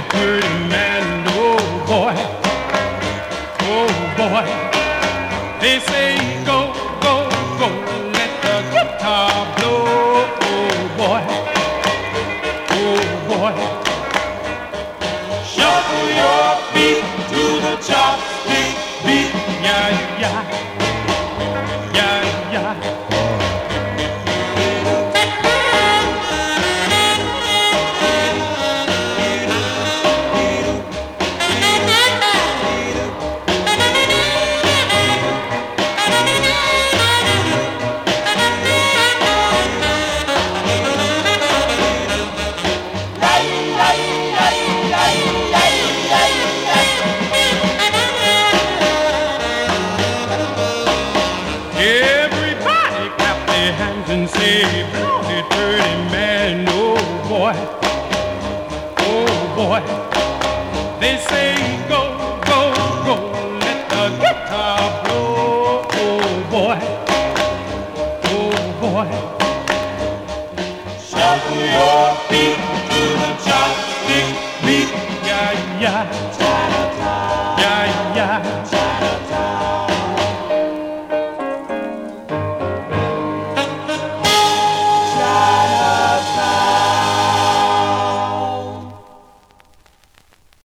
dirty man, oh boy, oh boy. They say go, go, go, let the guitar blow, oh boy, oh boy. Shuffle your feet to the chopstick beat, yeah, yeah, yeah, yeah. Everybody clap their hands and say, bloody dirty man, oh boy, oh boy. They say go, go, go, let the guitar blow, oh boy, oh boy. Shuffle your feet